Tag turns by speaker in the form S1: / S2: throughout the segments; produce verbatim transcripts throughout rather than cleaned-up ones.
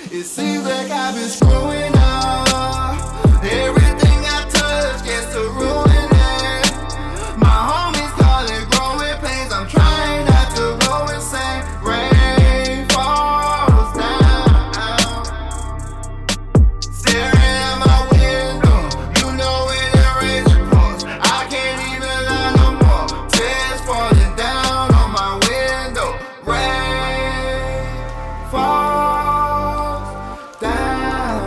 S1: It seems like I've been screwing up. Everything I touch gets to ruining. My homies call it growing pains. I'm trying not to go insane. Rain falls down, staring at my window. You know when it rains it pours. I can't even lie no more. Tears falling down on my window. Rain falls down.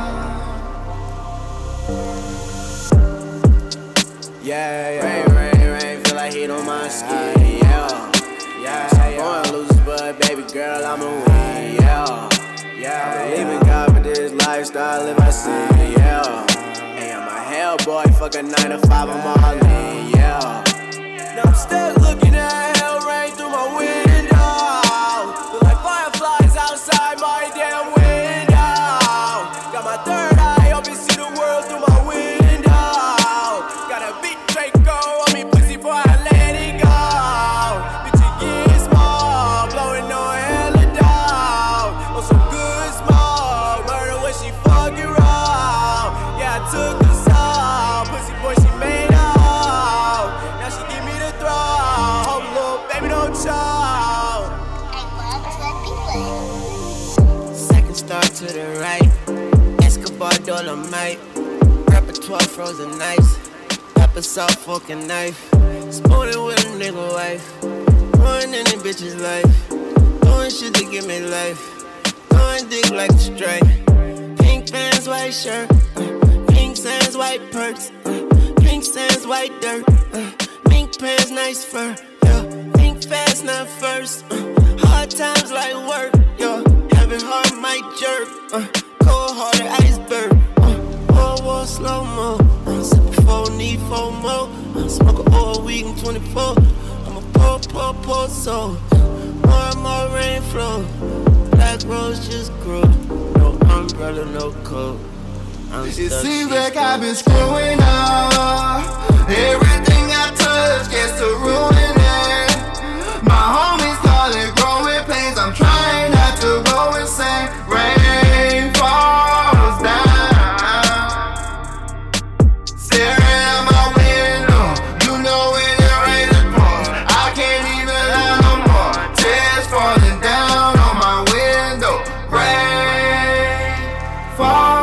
S2: Yeah, yeah, rain, rain, rain, feel like heat on my skin, yeah, yeah, yeah. Going lose, but baby girl, I'ma win, yeah, yeah. I believe in God, but this lifestyle, if I sin, yeah. Hey, I'm a hell boy, fuck a nine to five, I'm all in, yeah. Now I'm still looking at hell rain through my window. Look like fireflies outside my damn window. Got my third eye open, see the world through my window. Got a big Draco on me, pussy, before I let it go. Bitch, it get small, blowing on hella dog. On some good smoke, murder when she fucking raw. Yeah, I took her soul, pussy boy, she made out. Now she give me the throw. Hope little baby don't choke. Second star to the right, Escobar Dolomite. Repertoire frozen nights, pepper salt, fork and knife. Spooning with a nigga wife, ruining any bitch's life. Doing shit to give me life, going dick like a strike. Pink pants, white shirt, uh, pink sands, white perks, uh, pink sands, white dirt, uh, pink pants, nice fur, yeah. Pink fast, not first, uh, hard times like work, yo. Having heart might jerk, uh, cold hearted iceberg, uh, whoa, whoa, slow mo, uh, sippin' four, need four more, uh, smoke all week in twenty-four, I'm a poor, poor, poor soul, more and more rain flow, black rose just grow, no umbrella, no coat. I'm
S1: It
S2: stuck,
S1: seems
S2: she's
S1: like
S2: stuck.
S1: I've been screwing up. Everything I touch gets to ruining. My homies call it growing pains. I'm trying not to go insane. Rain falls down, staring at my window. You know when it rains it pours. I can't even lie no more. Tears falling down on my window. Rain falls